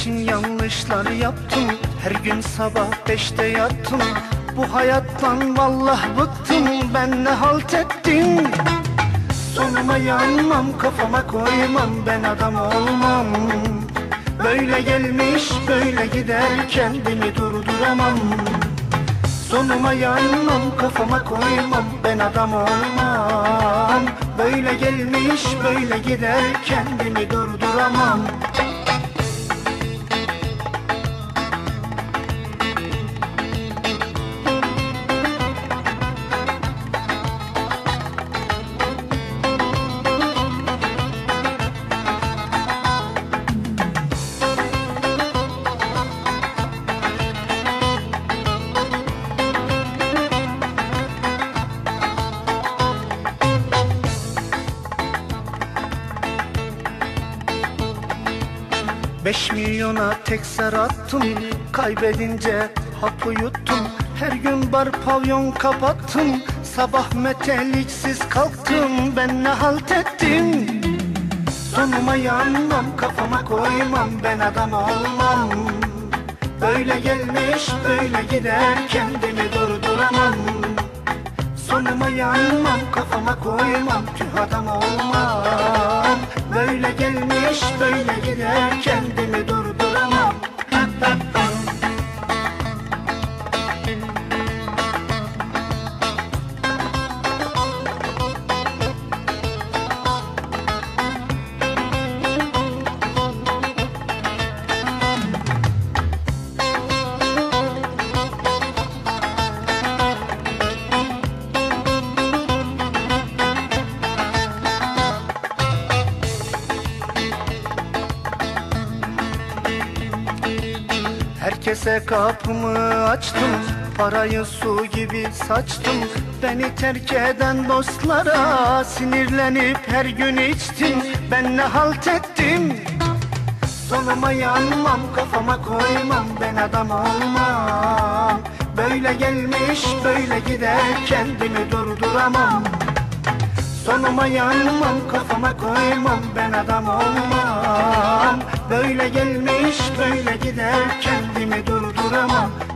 için yanlışlar yaptım. Her gün sabah 5'te yattım. Bu hayattan vallah bıktım. Ben ne halt ettim? Sonuma yanmam, kafama koymam, ben adam olmam. Böyle gelmiş böyle gider, kendimi durduramam. Sonuma yanmam, kafama koymam, ben adam olmam. Böyle gelmiş böyle gider, kendimi durduramam. 5 milyona tek zar attım, kaybedince hapı yuttum. Her gün bar pavyon kapattım, sabah meteliksiz kalktım. Ben ne halt ettim? Sonuma yanmam, kafama koymam, ben adam olmam. Böyle gelmiş böyle gider, kendimi durduramam. Sonuma yanmam, kafama koymam, tüh adam olmam. Böyle gelmiş böyle gider, kendimi durduramam. Herkese kapımı açtım, parayı su gibi saçtım. Beni terk eden dostlara sinirlenip her gün içtim. Ben ne halt ettim? Sonuma yanmam, kafama koymam, ben adam olmam. Böyle gelmiş böyle gider, kendimi durduramam. Sonuma yanmam, kafama koymam, ben adam olmam. Böyle gelmiş böyle gider, kendimi durduramam.